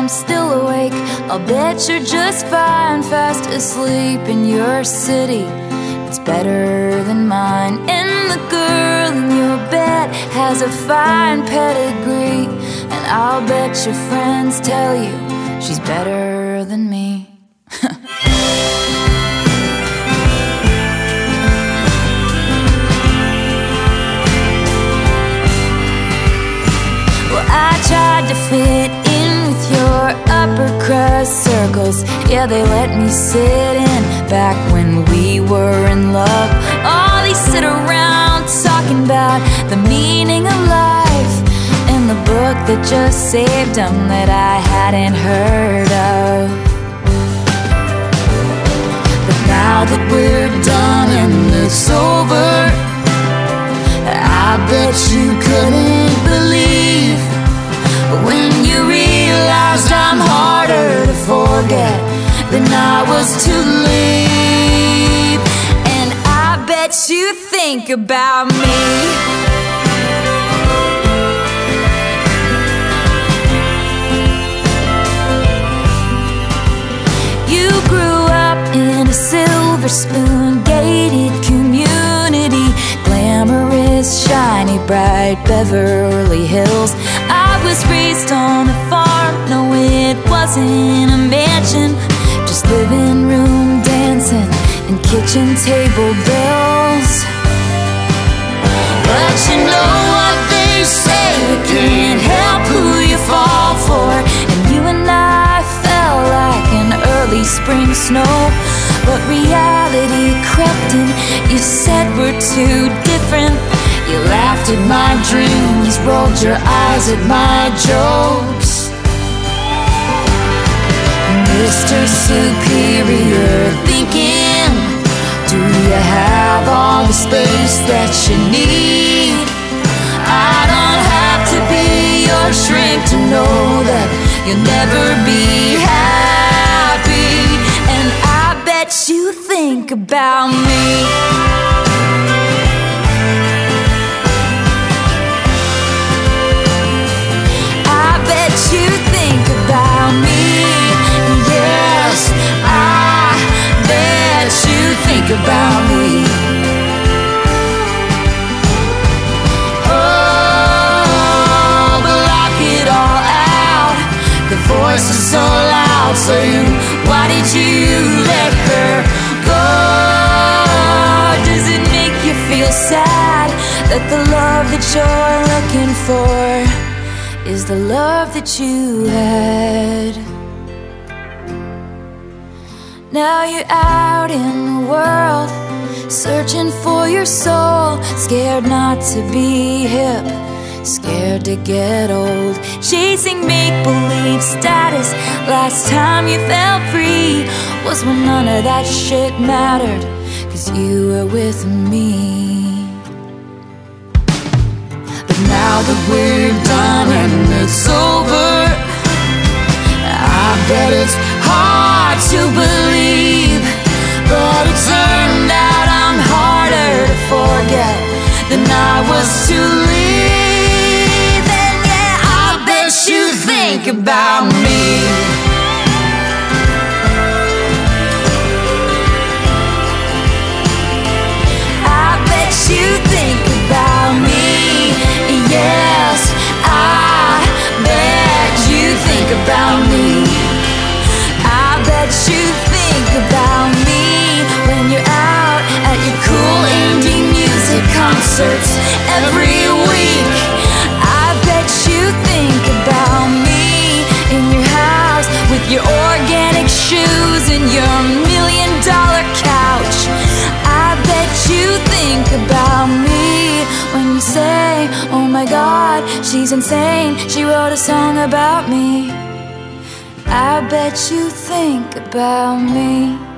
still awake. I'll bet you're just fine, fast asleep in your city. It's better than mine. And the girl in your bed has a fine pedigree, and I'll bet your friends tell you she's better than me. Well, I tried to fit in with your upper crust circles. Yeah, they let me sit in back when we were in love. Oh, they sit around talking about the meaning of life and the book that just saved them that I hadn't heard of. But now that we're done and it's over, I bet you couldn't believe when you realized I'm harder to forget than I was to leave. And I bet you think about me. You grew up in a silver spoon gated community, glamorous, shiny, bright Beverly Hills. I was raised on a farm, no it wasn't a mansion, just living room dancing and kitchen table bells. But you know what they say, you can't help who you fall for. And you and I fell like an early spring snow. But reality crept in, you said we're too different. You laughed at my dreams, rolled your eyes at my jokes. Mr. Superior thinking, do you have all the space that you need? I don't have to be your shrink to know that you'll never be happy. And I bet you think about me. About me. Oh, block it all out. The voice is so loud saying, why did you let her go? Does it make you feel sad that the love that you're looking for is the love that you had? Now you're out in the world, searching for your soul, scared not to be hip, scared to get old, chasing make-believe status. Last time you felt free was when none of that shit mattered, 'cause you were with me. But now that we're done and it's over, I bet it's hard to believe, but it turned out I'm harder to forget than I was to leave. And yeah, I bet you think about me. I bet you think about me. Yes, I bet you think about me. I bet you think about me when you're out at your cool indie music concerts every week. I bet you think about me in your house with your organic shoes and your $1,000,000 couch. I bet you think about me when you say, oh my God, she's insane, she wrote a song about me. I bet you think about me.